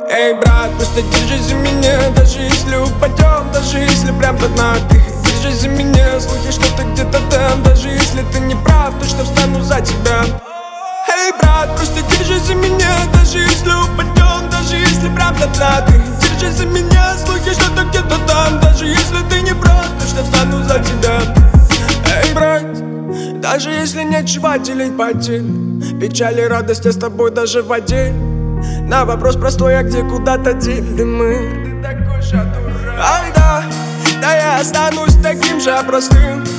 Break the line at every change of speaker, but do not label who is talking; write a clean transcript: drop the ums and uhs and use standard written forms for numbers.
Эй, брат, просто держись за меня, даже если упадем, даже если прям до дна. Ты держись за меня, слухи, что ты где-то там. Даже если ты не прав, точно встану за тебя. Эй, брат, просто держись за меня, даже если упадем, даже если прям до дна. Ты держись за меня, слухи, что ты где-то там. Даже если ты не прав, точно встану за тебя. Эй, брат, даже если нечего делить подель, печаль и радость я с тобой даже в отдель. На вопрос простой, а где куда-то дели мы? Ты такой же дурак. Ай да, да я останусь таким же простым.